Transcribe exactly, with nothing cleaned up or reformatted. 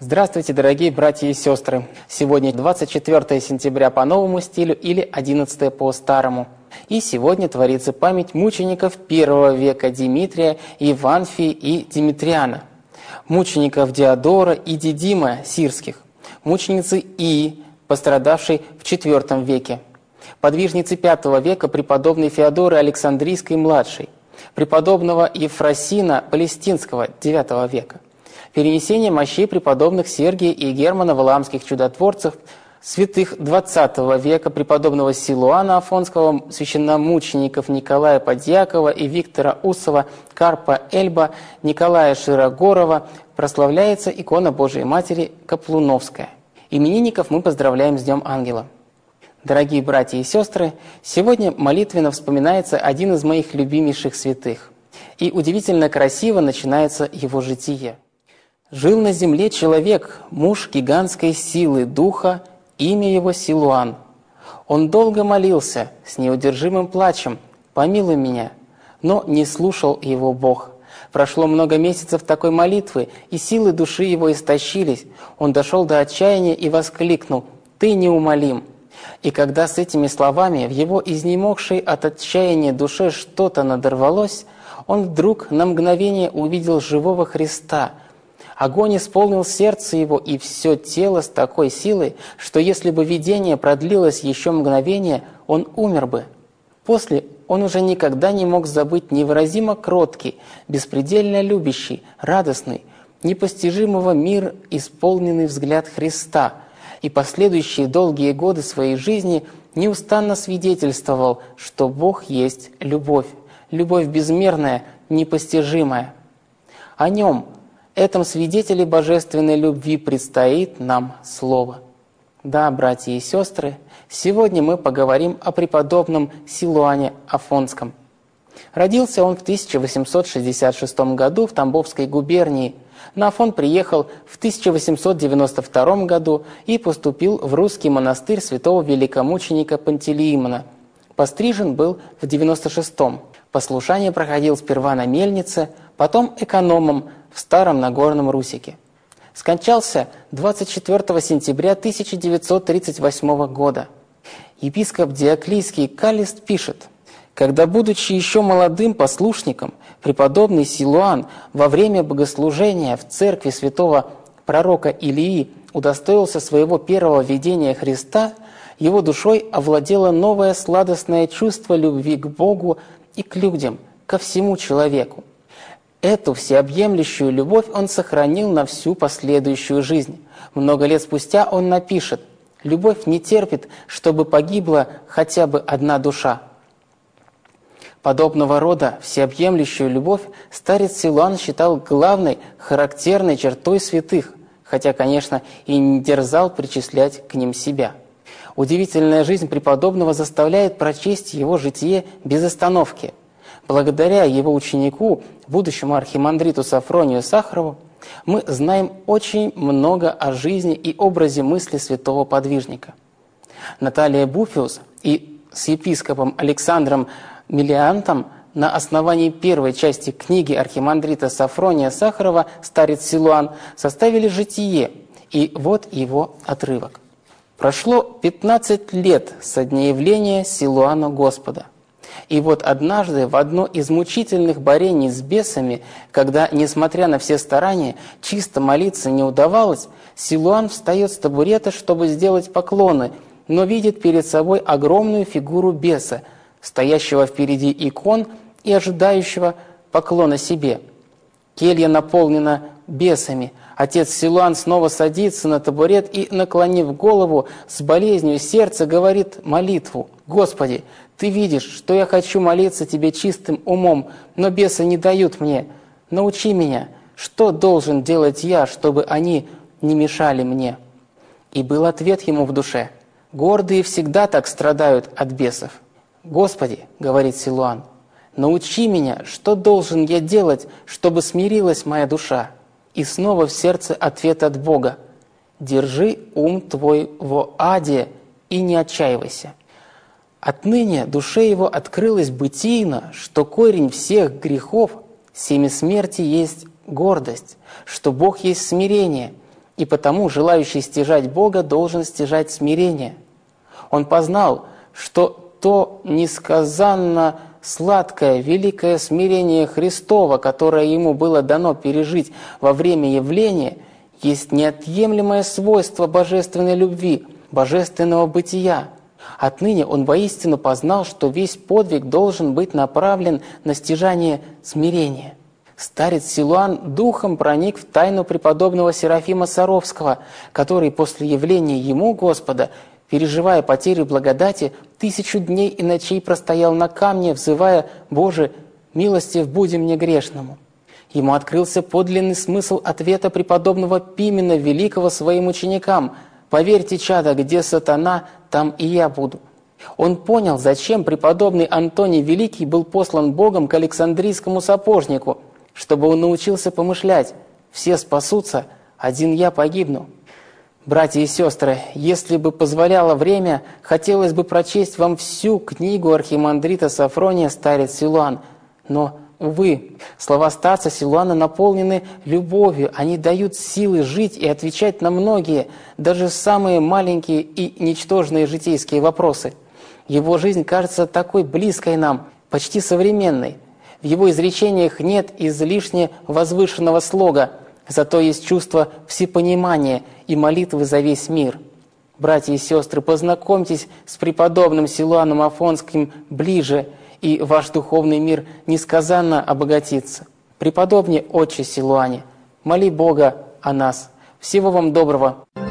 Здравствуйте, дорогие братья и сестры! Сегодня двадцать четвёртое сентября по новому стилю или одиннадцатое по старому. И сегодня творится память мучеников первого века Димитрия, Еванфии и Димитриана, мучеников Диодора и Дидима сирских, мученицы Ии, пострадавшей в четвёртом веке, подвижницы пятого века преподобной Феодоры Александрийской-младшей, преподобного Ефросина Палестинского девятого века, перенесение мощей преподобных Сергия и Германа Валаамских чудотворцев, святых двадцатого века преподобного Силуана Афонского, священномучеников Николая Подьякова и Виктора Усова, Карпа Эльба, Николая Широгорова, прославляется икона Божией Матери Каплуновская. Именинников мы поздравляем с Днем Ангела. Дорогие братья и сестры, сегодня молитвенно вспоминается один из моих любимейших святых. И удивительно красиво начинается его житие. «Жил на земле человек, муж гигантской силы духа, имя его Силуан. Он долго молился с неудержимым плачем: «Помилуй меня», но не слушал его Бог. Прошло много месяцев такой молитвы, и силы души его истощились. Он дошел до отчаяния и воскликнул: «Ты неумолим». И когда с этими словами в его изнемогшей от отчаяния душе что-то надорвалось, он вдруг на мгновение увидел живого Христа. Огонь исполнил сердце его и все тело с такой силой, что если бы видение продлилось еще мгновение, он умер бы. После он уже никогда не мог забыть невыразимо кроткий, беспредельно любящий, радостный, непостижимого мир исполненный взгляд Христа, и последующие долгие годы своей жизни неустанно свидетельствовал, что Бог есть любовь, любовь безмерная, непостижимая. О нем, этом свидетеле божественной любви, предстоит нам слово. Да, братья и сестры, сегодня мы поговорим о преподобном Силуане Афонском. Родился он в тысяча восемьсот шестьдесят шестом году в Тамбовской губернии. На Афон приехал в тысяча восемьсот девяносто втором году и поступил в русский монастырь святого великомученика Пантелеимона. Пострижен был в девяносто шестом. Послушание проходил сперва на мельнице, потом экономом в Старом Нагорном Русике. Скончался двадцать четвёртого сентября тысяча девятьсот тридцать восьмого года. Епископ Диоклийский Каллист пишет: «Когда, будучи еще молодым послушником, преподобный Силуан во время богослужения в церкви святого пророка Илии удостоился своего первого видения Христа, его душой овладело новое сладостное чувство любви к Богу и к людям, ко всему человеку. Эту всеобъемлющую любовь он сохранил на всю последующую жизнь. Много лет спустя он напишет: «Любовь не терпит, чтобы погибла хотя бы одна душа». Подобного рода всеобъемлющую любовь старец Силуан считал главной характерной чертой святых, хотя, конечно, и не дерзал причислять к ним себя. Удивительная жизнь преподобного заставляет прочесть его житие без остановки. Благодаря его ученику, будущему архимандриту Сафронию Сахарову, мы знаем очень много о жизни и образе мысли святого подвижника. Наталья Буфиус и с епископом Александром Мелиантом на основании первой части книги архимандрита Сафрония Сахарова «Старец Силуан» составили житие, и вот его отрывок. «Прошло пятнадцать лет со дня явления Силуана Господа. И вот однажды в одно из мучительных борений с бесами, когда, несмотря на все старания, чисто молиться не удавалось, Силуан встает с табурета, чтобы сделать поклоны, но видит перед собой огромную фигуру беса, стоящего впереди икон и ожидающего поклона себе. Келья наполнена бесами. Отец Силуан снова садится на табурет и, наклонив голову, с болезнью сердца говорит молитву: «Господи, Ты видишь, что я хочу молиться Тебе чистым умом, но бесы не дают мне. Научи меня, что должен делать я, чтобы они не мешали мне». И был ответ ему в душе: «Гордые всегда так страдают от бесов». «Господи, — говорит Силуан, — научи меня, что должен я делать, чтобы смирилась моя душа». И снова в сердце ответ от Бога: «Держи ум твой во аде и не отчаивайся». Отныне душе его открылось бытийно, что корень всех грехов, семя смерти, есть гордость, что Бог есть смирение, и потому желающий стяжать Бога должен стяжать смирение. Он познал, что то несказанно сладкое, великое смирение Христово, которое ему было дано пережить во время явления, есть неотъемлемое свойство божественной любви, божественного бытия. Отныне он воистину познал, что весь подвиг должен быть направлен на стяжание смирения. Старец Силуан духом проник в тайну преподобного Серафима Саровского, который после явления ему Господа, переживая потерю благодати, тысячу дней и ночей простоял на камне, взывая: «Боже, милостив буди мне грешному». Ему открылся подлинный смысл ответа преподобного Пимена Великого своим ученикам: «Поверьте, чада, где сатана, там и я буду». Он понял, зачем преподобный Антоний Великий был послан Богом к Александрийскому сапожнику, чтобы он научился помышлять: «Все спасутся, один я погибну». Братья и сестры, если бы позволяло время, хотелось бы прочесть вам всю книгу архимандрита Сафрония «Старец Силуан». Но, увы, слова старца Силуана наполнены любовью, они дают силы жить и отвечать на многие, даже самые маленькие и ничтожные житейские вопросы. Его жизнь кажется такой близкой нам, почти современной. В его изречениях нет излишне возвышенного слога, зато есть чувство всепонимания и молитвы за весь мир. Братья и сестры, познакомьтесь с преподобным Силуаном Афонским ближе, и ваш духовный мир несказанно обогатится. Преподобный отче Силуане, моли Бога о нас. Всего вам доброго!